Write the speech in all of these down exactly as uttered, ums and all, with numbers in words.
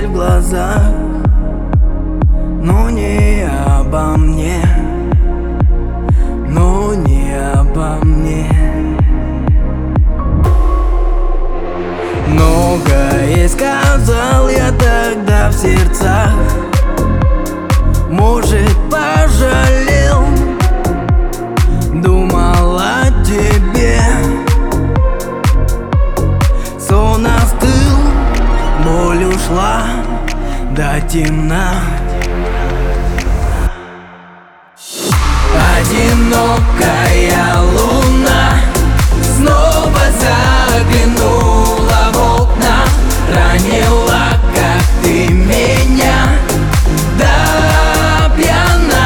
печаль в глазах, но не обо мне, но не обо мне. Многое сказал я тогда в сердцах, может, пожалел, думал о тебе. Сон остыл, боль ушла до темна. Одинокая луна снова заглянула в окна, ранила, как ты меня, до пьяна.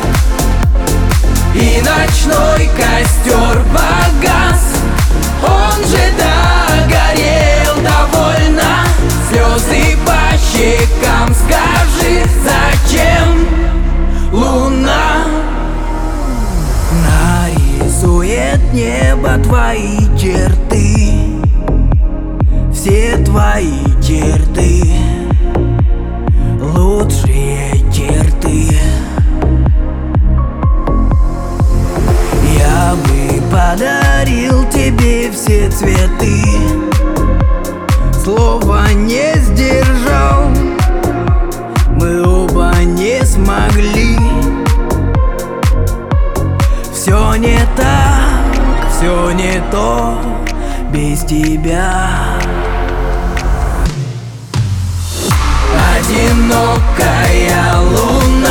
И ночной костер погас, он же догорел довольно. Слезы по щекам, скажи, зачем луна нарисует небо твои черты, все твои черты, лучшие черты. Я бы подарил тебе все цветы, слова не сдержал, мы оба не смогли. Все не так, все не то без тебя. Одинокая луна